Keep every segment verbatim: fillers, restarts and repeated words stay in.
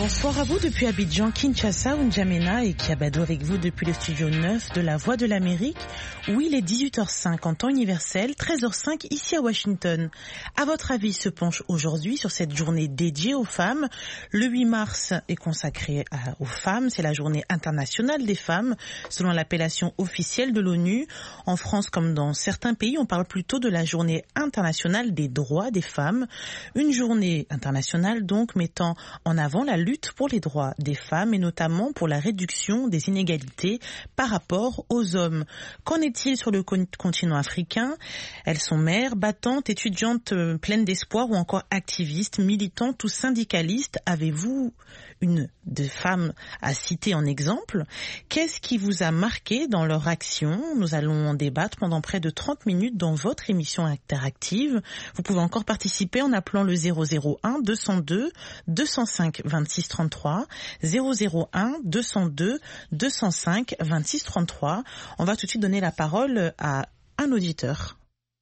Bonsoir à vous depuis Abidjan, Kinshasa, N'Djamena et Kiabado avec vous depuis le studio neuf de la Voix de l'Amérique où il est dix-huit heures cinq en temps universel, treize heures cinq ici à Washington. À votre avis se penche aujourd'hui sur cette journée dédiée aux femmes. Le huit mars est consacré à, aux femmes, c'est la journée internationale des femmes selon l'appellation officielle de l'ONU. En France comme dans certains pays, on parle plutôt de la journée internationale des droits des femmes. Une journée internationale donc mettant en avant la lutte pour les droits des femmes et notamment pour la réduction des inégalités par rapport aux hommes. Qu'en est-il sur le continent africain? Elles sont mères, battantes, étudiantes pleines d'espoir ou encore activistes, militantes ou syndicalistes. Avez-vous une de femmes à citer en exemple? Qu'est-ce qui vous a marqué dans leur action? Nous allons en débattre pendant près de trente minutes dans votre émission interactive. Vous pouvez encore participer en appelant le zéro zéro un deux cent deux deux cent cinq vingt-six trente-trois, zéro zéro un deux cent deux deux cent cinq vingt-six trente-trois. On va tout de suite donner la parole à un auditeur.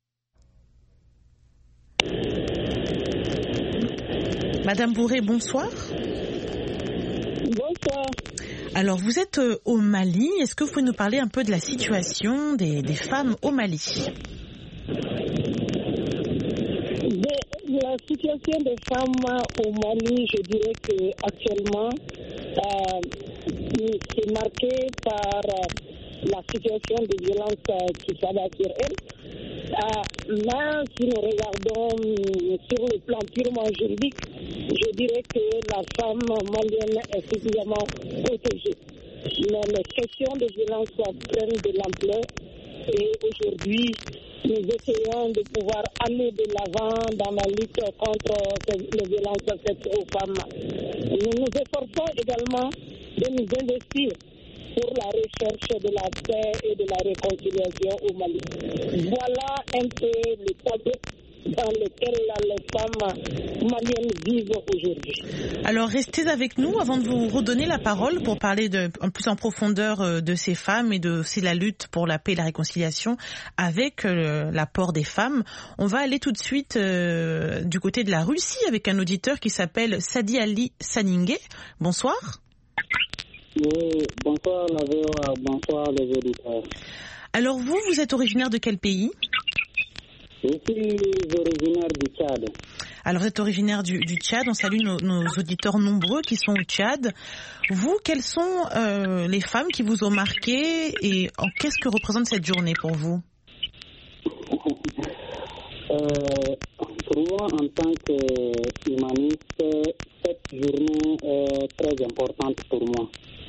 Madame Bourré, bonsoir. Bonsoir. Alors, vous êtes au Mali. Est-ce que vous pouvez nous parler un peu de la situation des, des femmes au Mali? De la situation des femmes au Mali, je dirais qu'actuellement, euh, c'est marqué par la situation de violence qui s'abat sur elles. Euh, là, si nous regardons sur le plan purement juridique, je dirais que la femme malienne est suffisamment protégée. Mais les questions de violence prennent de l'ampleur et aujourd'hui, nous essayons de pouvoir aller de l'avant dans la lutte contre les violences faites aux femmes. Nous nous efforçons également de nous investir pour la recherche de la paix et de la réconciliation au Mali. Voilà un peu le tableau dans lequel les femmes maliennes vivent aujourd'hui. Alors restez avec nous avant de vous redonner la parole pour parler de, en plus en profondeur de ces femmes et de aussi la lutte pour la paix et la réconciliation avec euh, l'apport des femmes. On va aller tout de suite euh, du côté de la Russie avec un auditeur qui s'appelle Sadi Ali Saningé. Bonsoir. Oui, bonsoir la V O A, bonsoir les auditeurs. Alors vous, vous êtes originaire de quel pays? Je suis originaire du Tchad. Alors vous êtes originaire du, du Tchad, on salue nos, nos auditeurs nombreux qui sont au Tchad. Vous, quelles sont euh, les femmes qui vous ont marqué et en, qu'est-ce que représente cette journée pour vous? euh, Pour moi, en tant qu'humaniste, cette journée est très importante pour moi.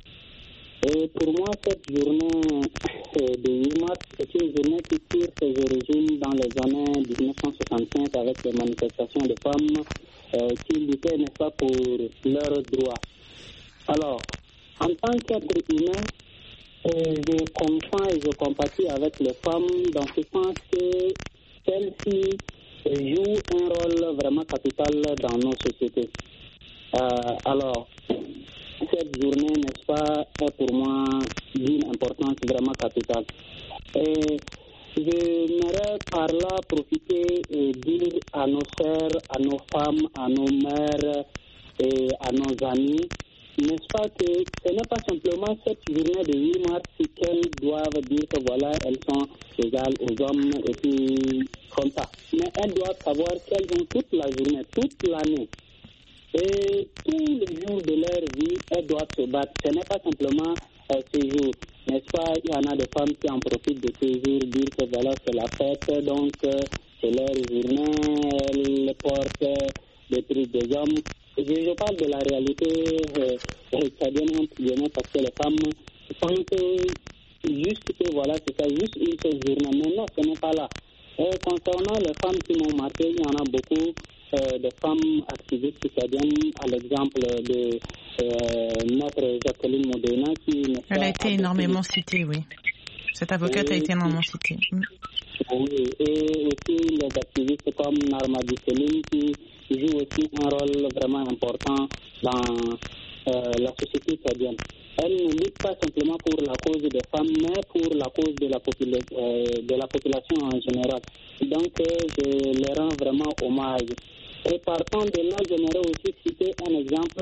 Et pour moi, cette journée de huit mars, c'est une journée qui tire ses origines dans les années dix-neuf cent soixante-cinq avec les manifestations de femmes euh, qui luttaient, n'est-ce pas, pour leurs droits. Alors, en tant qu'être humain, euh, je comprends et je compatis avec les femmes dans ce sens que celles-ci jouent un rôle vraiment capital dans nos sociétés. Euh, alors, cette journée, n'est-ce pas, est pour moi d'une importance vraiment capitale. Et j'aimerais par là profiter et dire à nos sœurs, à nos femmes, à nos mères et à nos amis, n'est-ce pas, que ce n'est pas simplement cette journée de huit mars qu'elles doivent dire que voilà, elles sont égales aux hommes et puis comme ça. Mais elles doivent savoir qu'elles ont toute la journée, toute l'année. Et tous les jours de leur vie, elles doivent se battre. Ce n'est pas simplement euh, ces jours. N'est-ce pas, il y en a des femmes qui en profitent de ces jours, dire que voilà, c'est la fête, donc euh, c'est leur journée, elles portent euh, des trucs des hommes. Je, je parle de la réalité euh, tchadienne, parce que les femmes pensent juste que voilà, c'est ça, juste une seule journée. Mais non, ce n'est pas là. Et concernant les femmes qui m'ont marqué, il y en a beaucoup. Euh, de femmes activistes citadines, à l'exemple de euh, notre Jacqueline Modena qui... Elle a été énormément citée, oui. Cette avocate oui, a été énormément citée. Oui, et aussi les activistes comme Narmadi Selim qui jouent aussi un rôle vraiment important dans euh, la société citadine. Elle ne lutte pas simplement pour la cause des femmes, mais pour la cause de la, popula- euh, de la population en général. Donc, euh, je les rends vraiment hommage. Et partant de là, j'aimerais aussi citer un exemple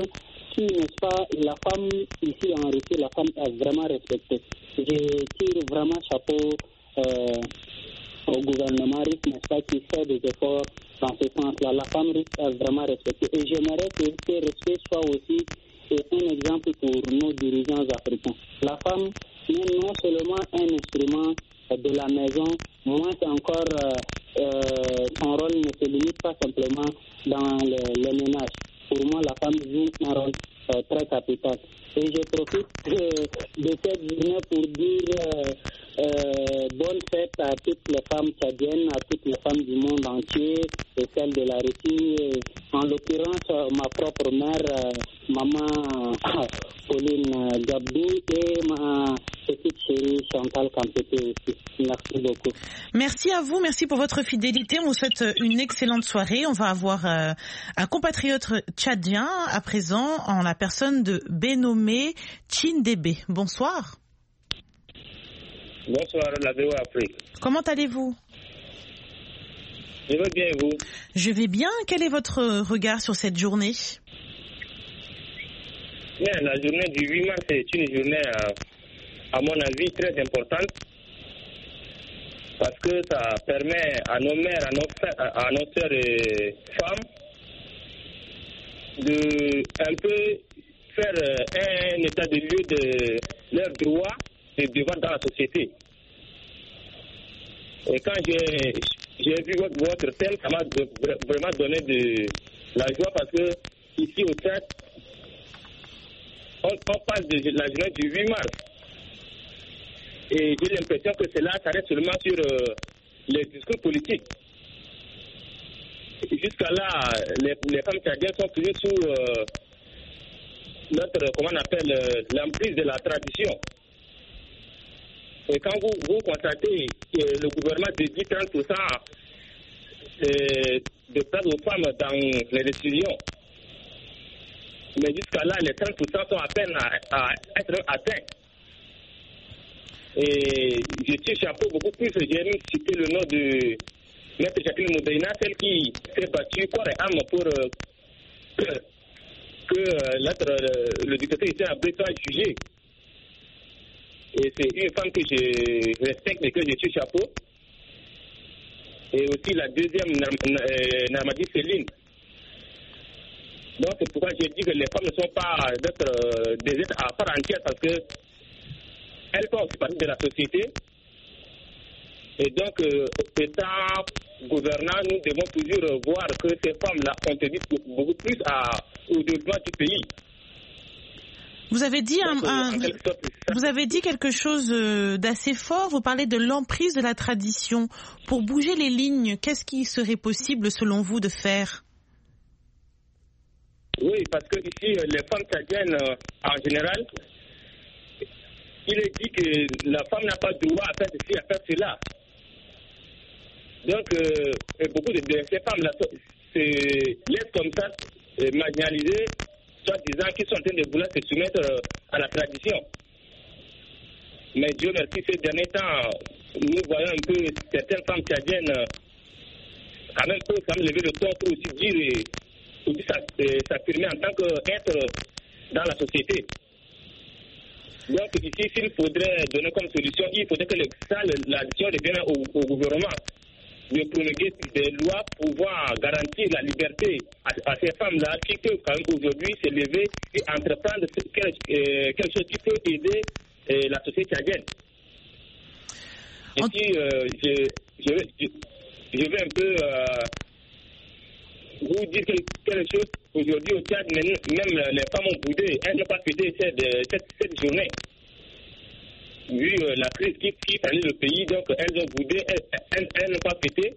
qui, n'est-ce pas, la femme ici en Russie, la femme est vraiment respectée. Je tire vraiment chapeau euh, au gouvernement russe, n'est-ce pas, qui fait des efforts dans ce sens-là. La femme russe est vraiment respectée. Et j'aimerais que ce respect soit aussi un exemple pour nos dirigeants africains. La femme n'est non seulement un instrument de la maison, moins encore euh, euh, son rôle ne se limite pas simplement dans le, le ménage. Pour moi, la femme joue un rôle euh, très capital. Et je profite euh, de cette journée pour dire euh, euh, bonne fête à toutes les femmes tchadiennes, à toutes les femmes du monde entier, et celles de la Russie. Et en l'occurrence, euh, ma propre mère, euh, maman euh, Pauline Gabdou, et ma petite chérie Chantal Kampete aussi. Merci beaucoup. Merci à vous, merci pour votre fidélité. On vous souhaite une excellente soirée. On va avoir euh, un compatriote tchadien à présent en la personne de Benome Chindebe. Bonsoir. Bonsoir, la V O Afrique. Comment allez-vous? Je vais bien, vous? Je vais bien. Quel est votre regard sur cette journée? Bien, la journée du huit mars est une journée, à, à mon avis, très importante parce que ça permet à nos mères, à nos, à nos sœurs et femmes de un peu faire un état de lieu de leurs droits et devoirs dans la société. Et quand j'ai, j'ai vu votre, votre thème, ça m'a de, vraiment donné de la joie parce que ici au Tchad, on, on parle de la journée du huit mars. Et j'ai l'impression que cela s'arrête seulement sur euh, les discours politiques. Jusqu'à là, les, les femmes tchadiennes sont toujours sous euh, notre, comment on appelle, euh, l'emprise de la tradition. Et quand vous, vous constatez que le gouvernement dédie trente pour cent de, de place aux femmes dans les décisions, mais jusqu'à là, les trente pour cent sont à peine à, à être atteints. Et je tire chapeau beaucoup plus, j'ai même cité le nom de Maître Jacqueline Moudaïna, celle qui s'est battue corps et âme pour euh, que, que euh, le, le dictateur ici à Breton soit jugé. Et c'est une femme que je respecte et que je tire chapeau. Et aussi la deuxième, Narmadi Céline. Donc c'est pourquoi je dis que les femmes ne sont pas d'être, des êtres à part entière parce que elles font aussi partie de la société. Et donc, euh, étant gouvernant, nous devons toujours voir que ces femmes-là contribuent beaucoup plus à, au développement du pays. Vous avez dit, donc, un, un, sorte, vous avez dit quelque chose d'assez fort. Vous parlez de l'emprise de la tradition. Pour bouger les lignes, qu'est-ce qui serait possible, selon vous, de faire? Oui, parce que ici, les femmes tchadiennes, en général, il est dit que la femme n'a pas droit à faire ceci, à faire cela. Donc, euh, beaucoup de, de ces femmes-là se laissent comme ça, euh, marginalisées, soit disant qu'ils sont en train de vouloir se soumettre euh, à la tradition. Mais Dieu merci, ces derniers temps, nous voyons un peu certaines femmes tchadiennes, euh, quand même, peuvent quand même lever le ton pour aussi dire et aussi s'affirmer en tant qu'être dans la société. Donc ici, s'il faudrait donner comme solution, il faudrait que le, ça, la décision revienne au, au gouvernement de promulguer des lois pour pouvoir garantir la liberté à, à ces femmes-là qui peuvent quand même aujourd'hui se lever et entreprendre quelque, euh, quelque chose qui peut aider euh, la société tchadienne. Et puis, euh, je, je, je, je vais un peu euh, vous dire quelque chose. Aujourd'hui au Tchad, même les femmes ont boudé, elles n'ont pas fêté cette, cette, cette journée. Vu euh, la crise qui, qui fallait le pays, donc elles ont boudé, elles, elles, elles n'ont pas fêté.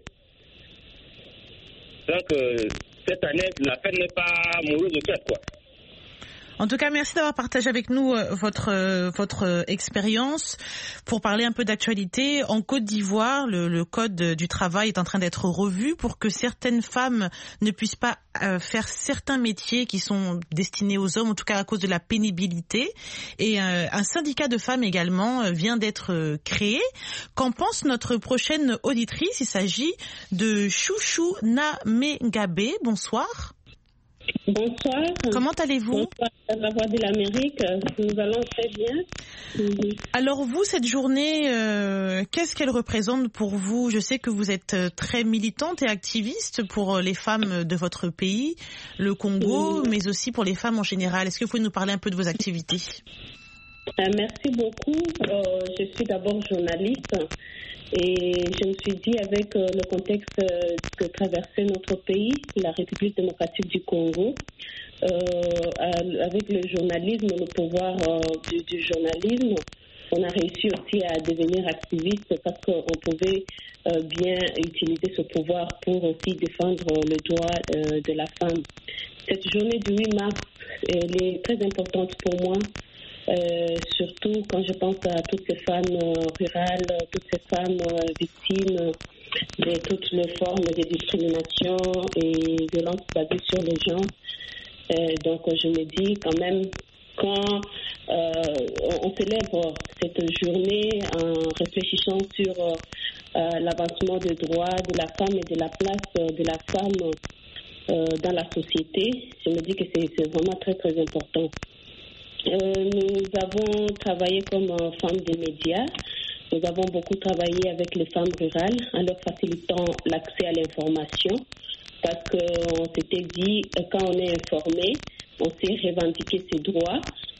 Donc euh, cette année, la fête n'est pas amoureuse au Tchad, quoi. En tout cas, merci d'avoir partagé avec nous votre votre expérience. Pour parler un peu d'actualité, en Côte d'Ivoire, le, le code du travail est en train d'être revu pour que certaines femmes ne puissent pas euh, faire certains métiers qui sont destinés aux hommes, en tout cas à cause de la pénibilité. Et euh, un syndicat de femmes également vient d'être créé. Qu'en pense notre prochaine auditrice? Il s'agit de Chouchou Namegabe. Bonsoir. Bonsoir. Comment allez-vous? Bonsoir à la Voix de l'Amérique. Nous allons très bien. Mm-hmm. Alors vous, cette journée, euh, qu'est-ce qu'elle représente pour vous? Je sais que vous êtes très militante et activiste pour les femmes de votre pays, le Congo, mm-hmm. mais aussi pour les femmes en général. Est-ce que vous pouvez nous parler un peu de vos activités? euh, Merci beaucoup. Euh, je suis d'abord journaliste. Et je me suis dit, avec euh, le contexte euh, que traversait notre pays, la République démocratique du Congo, euh, avec le journalisme, le pouvoir euh, du, du journalisme, on a réussi aussi à devenir activiste parce qu'on pouvait euh, bien utiliser ce pouvoir pour aussi défendre le droit euh, de la femme. Cette journée du huit mars, elle est très importante pour moi. Euh, surtout quand je pense à toutes ces femmes euh, rurales, toutes ces femmes euh, victimes de toutes les formes de discrimination et violence basées sur les genres. Euh, donc je me dis quand même, quand euh, on célèbre cette journée en réfléchissant sur euh, l'avancement des droits de la femme et de la place de la femme euh, dans la société, je me dis que c'est, c'est vraiment très très important. Euh, nous avons travaillé comme euh, femmes des médias. Nous avons beaucoup travaillé avec les femmes rurales en leur facilitant l'accès à l'information parce qu'on s'était dit, quand on est informé, on sait revendiquer ses droits.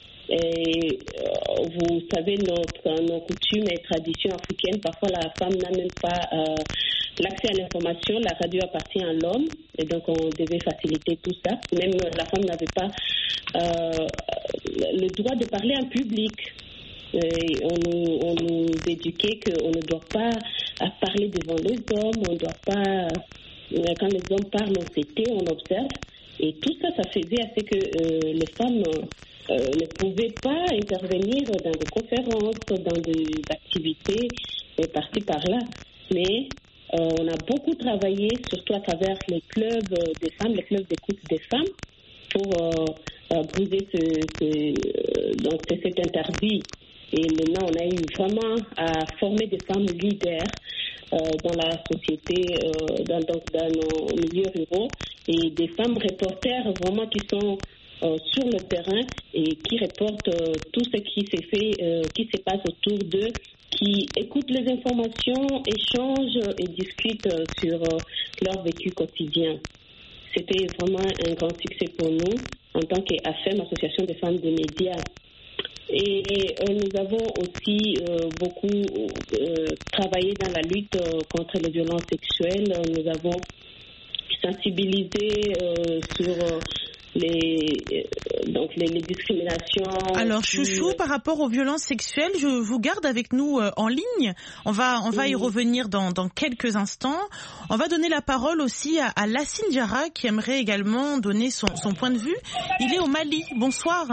Et euh, vous savez, notre, nos coutumes et traditions africaines, parfois la femme n'a même pas euh, l'accès à l'information. La radio appartient à l'homme et donc on devait faciliter tout ça. Même la femme n'avait pas euh, le droit de parler en public. Et on, nous, on nous éduquait qu'on ne doit pas parler devant les hommes, on ne doit pas, quand les hommes parlent, on s'était, on observe. Et tout ça, ça faisait à ce que euh, les femmes euh, ne pouvaient pas intervenir dans des conférences, dans des activités, et par-ci, par-là. Mais euh, on a beaucoup travaillé, surtout à travers les clubs des femmes, les clubs d'écoute des femmes, pour euh, euh, briser ce, ce, euh, donc cet interdit. Et maintenant, on a eu vraiment à former des femmes leaders euh, dans la société, euh, dans, dans, dans nos milieux ruraux, et des femmes reporters vraiment qui sont euh, sur le terrain et qui reportent euh, tout ce qui s'est fait, euh, qui se passe autour d'eux, qui écoutent les informations, échangent et discutent euh, sur euh, leur vécu quotidien. C'était vraiment un grand succès pour nous en tant qu'A F E M, Association des femmes des médias. Et, et euh, nous avons aussi euh, beaucoup euh, travaillé dans la lutte euh, contre les violences sexuelles. Nous avons sensibilisé euh, sur euh, les, euh, donc les, les discriminations. Alors qui... Chouchou, par rapport aux violences sexuelles, je vous garde avec nous euh, en ligne. On va, on va oui. y revenir dans, dans quelques instants. On va donner la parole aussi à, à Lassine Diarra qui aimerait également donner son, son point de vue. Il est au Mali. Bonsoir.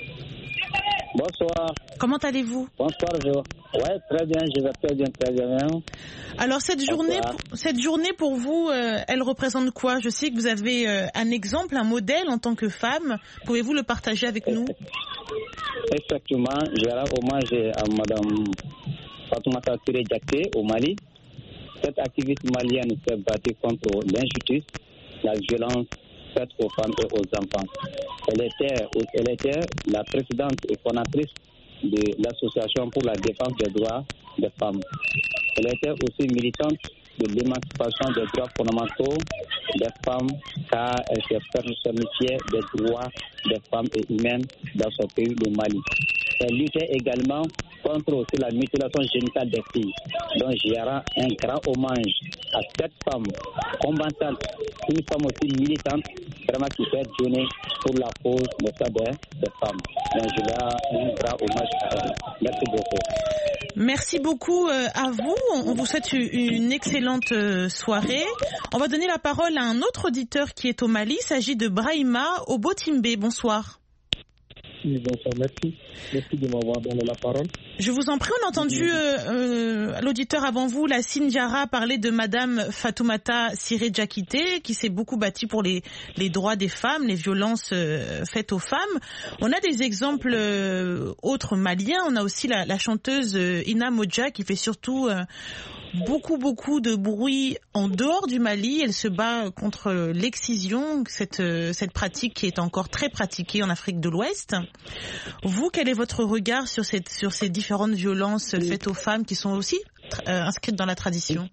Bonsoir. Comment allez-vous? Bonsoir, je... Ouais, très bien, je vais très bien, très bien. Alors cette journée, cette journée pour vous, euh, elle représente quoi? Je sais que vous avez euh, un exemple, un modèle en tant que femme. Pouvez-vous le partager avec nous? Effectivement, je rends hommage à Madame Fatoumata Siré Diacké au Mali. Cette activiste malienne s'est battue contre l'injustice, la violence faite aux femmes et aux enfants. Elle était, elle était la présidente et fondatrice de l'Association pour la défense des droits des femmes. Elle était aussi militante de l'émancipation des droits fondamentaux des femmes car elle s'est personnifiée des droits des femmes et humaines dans son pays, le Mali. Elle luttait également contre aussi la mutilation génitale des filles. Donc j'y rends un grand hommage à cette femme combattante, une femme aussi militante, vraiment qui fait donner pour la cause des droits des femmes. Donc je lui rends un grand hommage à elle. Merci beaucoup. Merci beaucoup à vous. On vous souhaite une excellente soirée. On va donner la parole à un autre auditeur qui est au Mali. Il s'agit de Brahima Obotimbe. Bonsoir. Oui, bonsoir, merci. Merci de m'avoir donné la parole. Je vous en prie, on a entendu euh, euh, l'auditeur avant vous, Lassine Diarra, parler de Madame Fatoumata Siré Diacké, qui s'est beaucoup battue pour les, les droits des femmes, les violences euh, faites aux femmes. On a des exemples euh, autres maliens. On a aussi la, la chanteuse euh, Ina Modja, qui fait surtout... Euh, beaucoup, beaucoup de bruit en dehors du Mali. Elle se bat contre l'excision, cette, cette pratique qui est encore très pratiquée en Afrique de l'Ouest. Vous, quel est votre regard sur, cette, sur ces différentes violences faites aux femmes qui sont aussi euh, inscrites dans la tradition?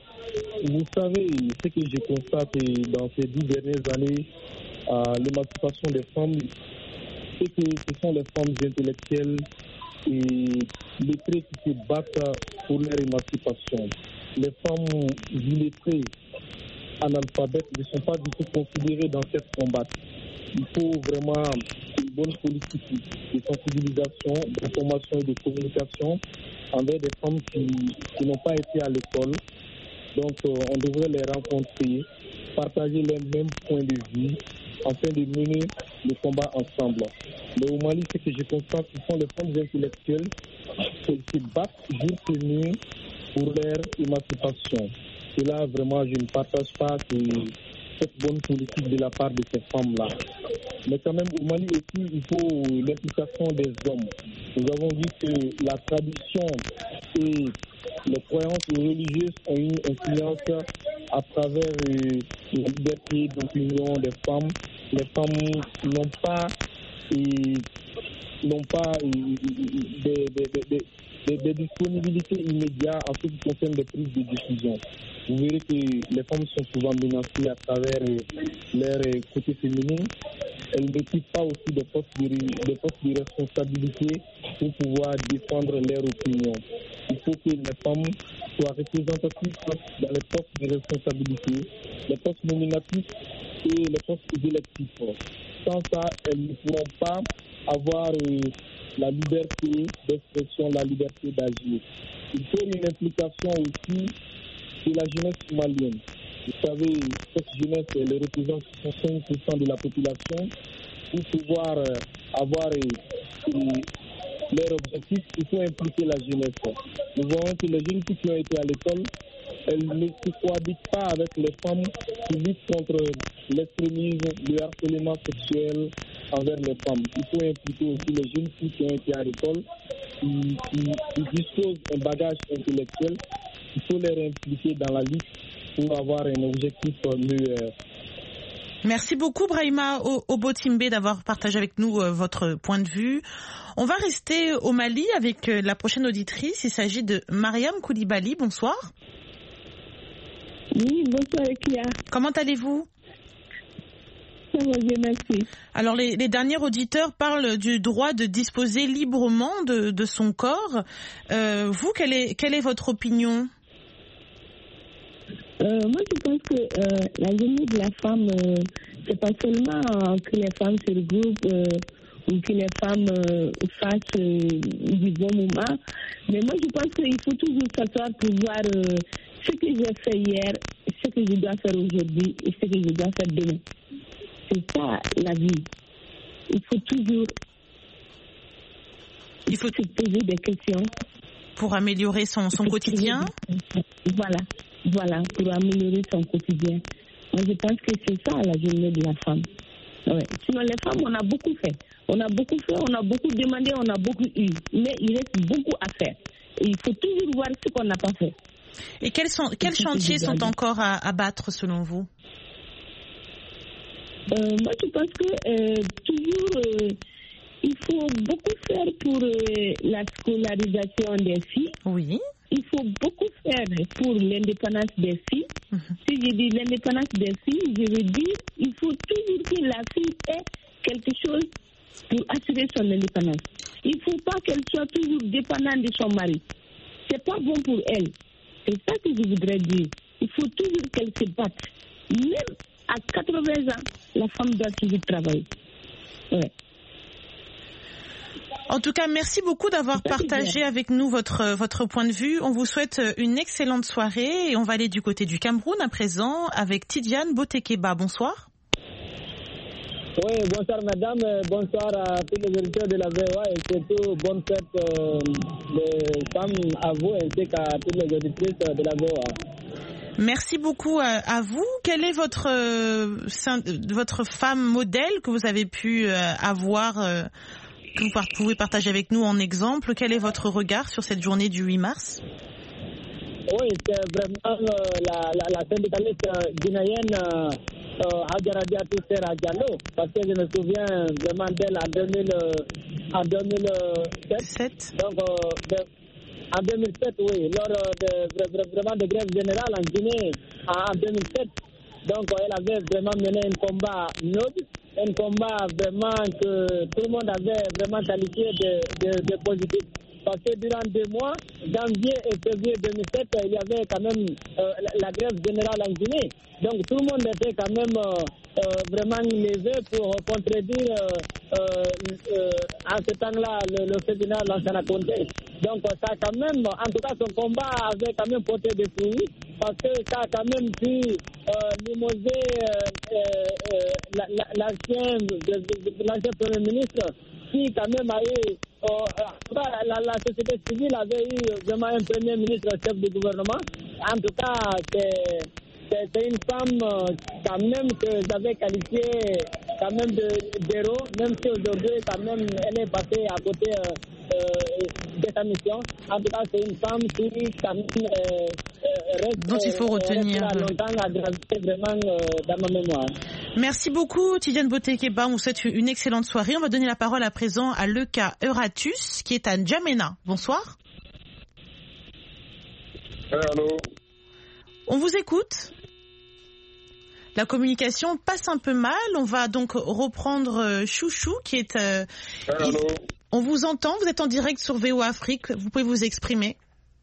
Vous savez, ce que je constate dans ces dix dernières années, euh, l'émancipation des femmes, c'est que ce sont les femmes intellectuelles et lettrées qui se battent pour leur émancipation. Les femmes illettrées, analphabètes, ne sont pas du tout considérées dans cette combat. Il faut vraiment une bonne politique de sensibilisation, d'information et de communication envers des femmes qui, qui n'ont pas été à l'école. Donc, euh, on devrait les rencontrer, partager les mêmes points de vue, afin de mener le combat ensemble. Mais au Mali, ce que je constate, ce sont les femmes intellectuelles qui se battent jour et nuit pour leur émancipation. Et là, vraiment, je ne partage pas que cette bonne politique de la part de ces femmes-là. Mais quand même, au Mali aussi, il faut l'implication des hommes. Nous avons vu que la tradition et les croyances religieuses ont une influence à travers euh, la liberté d'opinion des femmes. Les femmes n'ont pas, euh, n'ont pas euh, des, des, des, des, des disponibilités immédiates en ce qui concerne les prises de décision. Vous verrez que les femmes sont souvent menacées à travers euh, leur euh, côté féminin. Elles n'occupent pas aussi des postes de, des postes de responsabilité pour pouvoir défendre leur opinion. Il faut que les femmes soient représentatives dans les postes de responsabilité, les postes nominatifs et les postes électifs. Sans ça, elles ne pourront pas avoir euh, la liberté d'expression, la liberté d'agir. Il faut une implication aussi de la jeunesse malienne. Vous savez, cette jeunesse, elle représente soixante-cinq pour cent de la population. Pour pouvoir euh, avoir euh, euh, leur objectif, il faut impliquer la jeunesse. Nous voyons que les jeunes filles qui ont été à l'école, elles ne se cohabitent pas avec les femmes qui luttent contre l'extrémisme, le harcèlement sexuel envers les femmes. Il faut impliquer aussi les jeunes filles qui ont été à l'école, qui, qui, qui disposent d'un bagage intellectuel. Il faut les impliquer dans la lutte pour avoir un objectif meilleur. Merci beaucoup Brahima Obotimbe d'avoir partagé avec nous euh, votre point de vue. On va rester au Mali avec euh, la prochaine auditrice. Il s'agit de Mariam Koulibaly. Bonsoir. Oui, bonsoir Ekia. Comment allez-vous? Ça va bien, merci. Alors les, les derniers auditeurs parlent du droit de disposer librement de, de son corps. Euh, vous, quelle est, quelle est votre opinion? Euh, moi, je pense que euh, la journée de la femme, euh, c'est pas seulement euh, que les femmes se regroupent euh, ou que les femmes euh, fassent euh, du bon moment, mais moi, je pense qu'il faut toujours s'asseoir pour voir euh, ce que j'ai fait hier, ce que je dois faire aujourd'hui et ce que je dois faire demain. C'est ça la vie. Il faut toujours il faut se poser des questions. Pour améliorer son, son quotidien. Voilà. Voilà, pour améliorer son quotidien. Moi, je pense que c'est ça la journée de la femme. Ouais. Sinon, les femmes, on a beaucoup fait. On a beaucoup fait, on a beaucoup demandé, on a beaucoup eu. Mais il reste beaucoup à faire. Et il faut toujours voir ce qu'on n'a pas fait. Et quels, sont, quels chantiers sont encore à, à battre selon vous? euh, Moi, je pense que euh, toujours, euh, il faut beaucoup faire pour euh, la scolarisation des filles. Oui. Il faut beaucoup faire pour l'indépendance des filles. Mmh. Si je dis l'indépendance des filles, je veux dire il faut toujours que la fille ait quelque chose pour assurer son indépendance. Il ne faut pas qu'elle soit toujours dépendante de son mari. Ce n'est pas bon pour elle. C'est ça que je voudrais dire. Il faut toujours qu'elle se batte. Même à quatre-vingts ans, la femme doit toujours travailler. Ouais. En tout cas, merci beaucoup d'avoir partagé avec nous votre, votre point de vue. On vous souhaite une excellente soirée et on va aller du côté du Cameroun à présent avec Tidiane Botekeba. Bonsoir. Oui, bonsoir madame, bonsoir à tous les auditeurs de la V O A et surtout bonne fête euh, de femmes à vous ainsi qu'à toutes les auditrices de la V O A. Merci beaucoup à, à vous. Quelle est votre, euh, votre femme modèle que vous avez pu euh, avoir euh, que vous pouvez partager avec nous en exemple? Quel est votre regard sur cette journée du huit mars? oui, c'est vraiment euh, la, la, la syndicaliste euh, guinéenne euh, euh, Hadjaradia Tissera Diallo, parce que je me souviens vraiment d'elle en, deux mille, euh, en deux mille sept. Donc, euh, de, en deux mille sept, oui, lors de, de, vraiment de grève générale en Guinée en, en deux mille sept. Donc, elle avait vraiment mené un combat noble, un combat vraiment que tout le monde avait vraiment qualifié de, de, de positif. Parce que durant deux mois, janvier et février deux mille sept, il y avait quand même euh, la, la grève générale en Guinée. Donc tout le monde était quand même euh, euh, vraiment levé pour contredire euh, euh, en ce temps-là le, le fait général Lansana Conté. Donc ça a quand même, en tout cas son combat avait quand même porté des fruits parce que ça a quand même pu euh, limoger euh, euh, l'ancien, l'ancien Premier ministre qui quand même a eu, euh, la, la société civile avait eu vraiment un Premier ministre chef du gouvernement. En tout cas, c'est... C'est une femme euh, quand même que j'avais qualifiée quand même de d'héros, même si aujourd'hui quand même elle est passée à côté euh, euh, de sa mission. En tout cas, c'est une femme qui quand même euh, reste, dont il faut retenir reste longtemps à graver vraiment euh, dans ma mémoire. Merci beaucoup Tidiane Botekeba, on vous souhaite une excellente soirée. On va donner la parole à présent à Leka Euratus qui est à N'Djamena. Bonsoir. Allô. On vous écoute. La communication passe un peu mal. On va donc reprendre Chouchou qui est... Euh, Allô. On vous entend, vous êtes en direct sur V O A Afrique. Vous pouvez vous exprimer.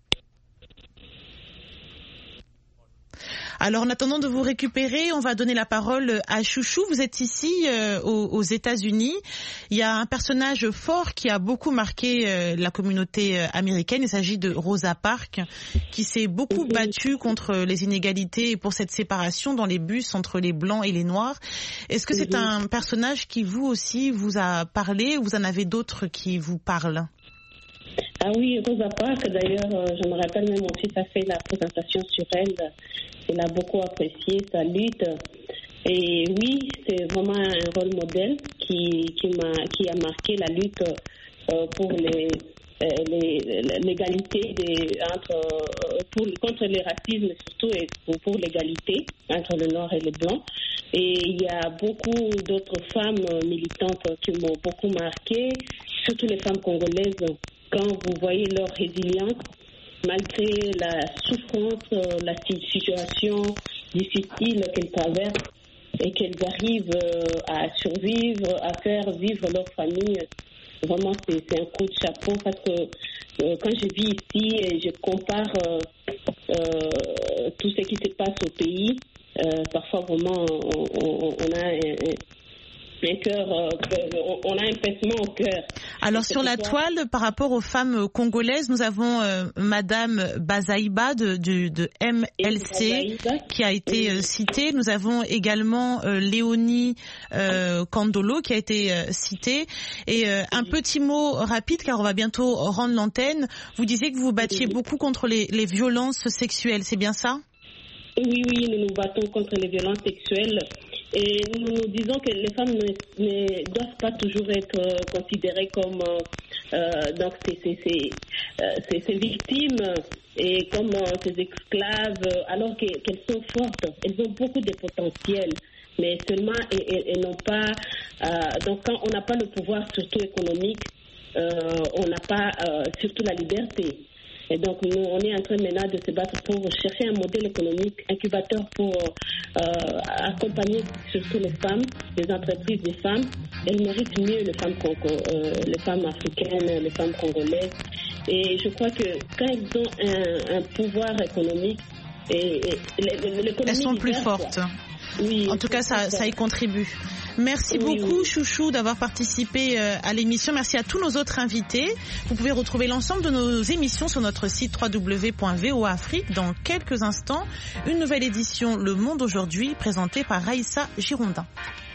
Alors, en attendant de vous récupérer, on va donner la parole à Chouchou. Vous êtes ici euh, aux, aux États-Unis. Il y a un personnage fort qui a beaucoup marqué euh, la communauté euh, américaine. Il s'agit de Rosa Parks, qui s'est beaucoup battue contre les inégalités et pour cette séparation dans les bus entre les blancs et les noirs. Est-ce que c'est un personnage qui vous aussi vous a parlé ou vous en avez d'autres qui vous parlent? Ah oui, Rosa Parks, d'ailleurs, je me rappelle même mon fils a fait la présentation sur elle. Il a beaucoup apprécié sa lutte. Et oui, c'est vraiment un rôle modèle qui, qui, m'a, qui a marqué la lutte euh, pour les, les, l'égalité des, entre, pour, contre le racisme surtout et pour, pour l'égalité entre le noir et le blanc. Et il y a beaucoup d'autres femmes militantes qui m'ont beaucoup marqué, surtout les femmes congolaises. Quand vous voyez leur résilience, malgré la souffrance, la situation difficile qu'elles traversent et qu'elles arrivent à survivre, à faire vivre leur famille, vraiment c'est, c'est un coup de chapeau parce que euh, quand je vis ici et je compare euh, euh, tout ce qui se passe au pays, euh, parfois vraiment on, on, on a un, un un cœur, euh, on a un pincement au cœur. Alors sur la toile, par rapport aux femmes congolaises, nous avons euh, Madame Bazaïba de, de, de M L C qui a été euh, citée. Nous avons également euh, Léonie euh, Kandolo qui a été euh, citée. Et euh, un petit mot rapide, car on va bientôt rendre l'antenne. Vous disiez que vous vous battiez beaucoup contre les, les violences sexuelles, c'est bien ça? Oui, oui, nous nous battons contre les violences sexuelles. Et nous nous disons que les femmes ne, ne doivent pas toujours être euh, considérées comme euh, donc ces, ces, ces, euh, ces, ces victimes et comme euh, ces esclaves, alors que, qu'elles sont fortes. Elles ont beaucoup de potentiel, mais seulement elles, elles, elles n'ont pas. Euh, donc quand on n'a pas le pouvoir, surtout économique, euh, on n'a pas euh, surtout la liberté. Et donc, nous, on est en train maintenant de se battre pour chercher un modèle économique incubateur pour euh, accompagner surtout les femmes, les entreprises des femmes. Elles méritent mieux les femmes, euh, les femmes africaines, les femmes congolaises. Et je crois que quand elles ont un, un pouvoir économique, et, et l'économie elles sont plus diverse, fortes. Oui, en tout cas, ça, ça y contribue. Merci oui, beaucoup, oui. Chouchou, d'avoir participé à l'émission. Merci à tous nos autres invités. Vous pouvez retrouver l'ensemble de nos émissions sur notre site w w w point v o a afrique. Dans quelques instants, une nouvelle édition Le Monde Aujourd'hui, présentée par Raïssa Girondin.